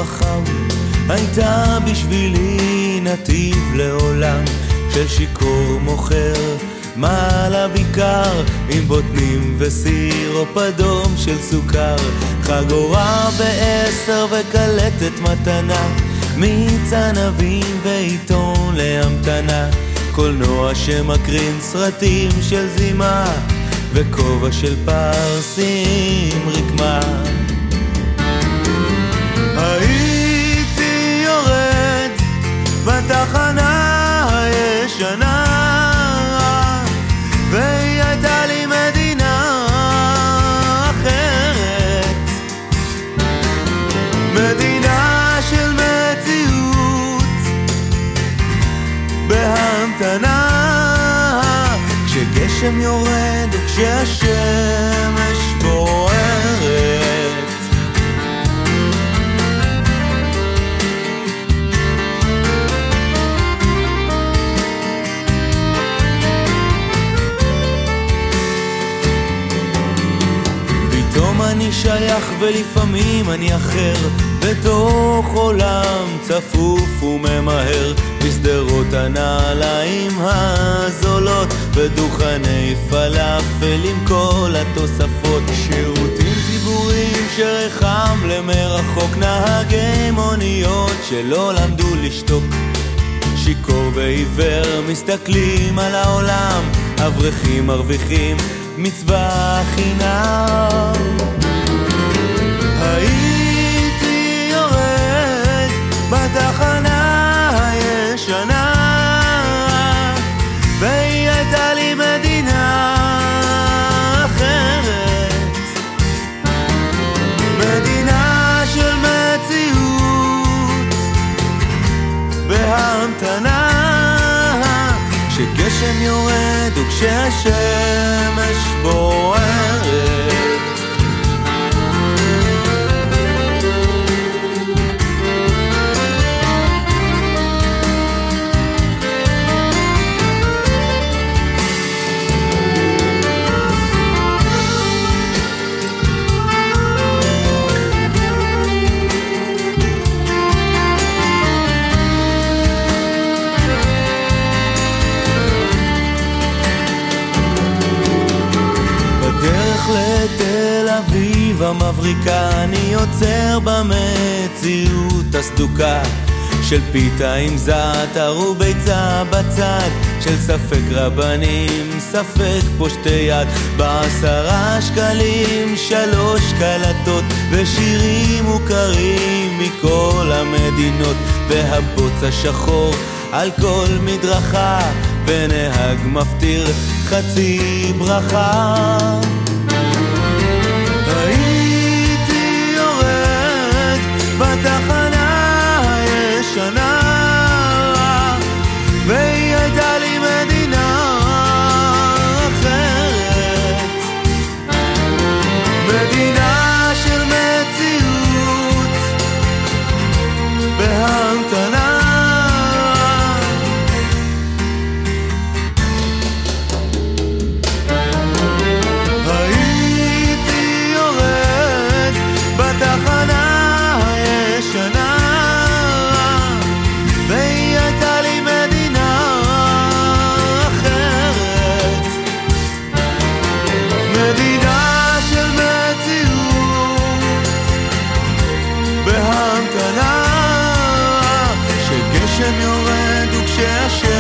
החם הייתה בשבילי נתיב לעולם של שיקור מוכר מעל הביקר עם בוטנים וסירופ אדום של סוכר, חגורה ב10 וקלטת מתנה, מיץ ענבים ועיתון להמתנה, קולנוע שמקרין סרטים של זימה וכובע של פרסים רקמה. הייתי יורד בתחנה הישנה והיא הייתה לי מדינה אחרת, מדינה של מציאות בהמתנה, כשגשם יורד וכשהשמש בוערת. פתאום אני שייך ולפעמים אני אחר, בתוך עולם צפוף וממהר, בסדרות הנעליים הזולות, בדוכני פלאפל עם כל התוספות, שירותים ציבוריים שרחם למרחוק, נהגי מוניות שלא למדו לשתוק, שיקור ועיוור מסתכלים על העולם, אברכים מרוויחים מצווה חינם. הייתי יורד בתחנה הישנה והיא הייתה לי מדינה אחרת, מדינה של מציאות בהמתנה, כשגשם יורד וכשהשמש בוערת. לתל אביב המבריקה אני יוצר במציאות הסדוקה של פיתה עם זעתר וביצה בצד, של ספק רבנים ספק פושטי יד, ב10 שקלים 3 קלטות ושירים מוכרים מכל המדינות, והבוץ השחור על כל מדרכה ונהג מפטיר חצי ברכה. הייתי יורד בתחנה הישנה והיא הייתה לי מדינה אחרת, מדינה של מציאות בהמתנה. כשגשם יורד וכשהשמש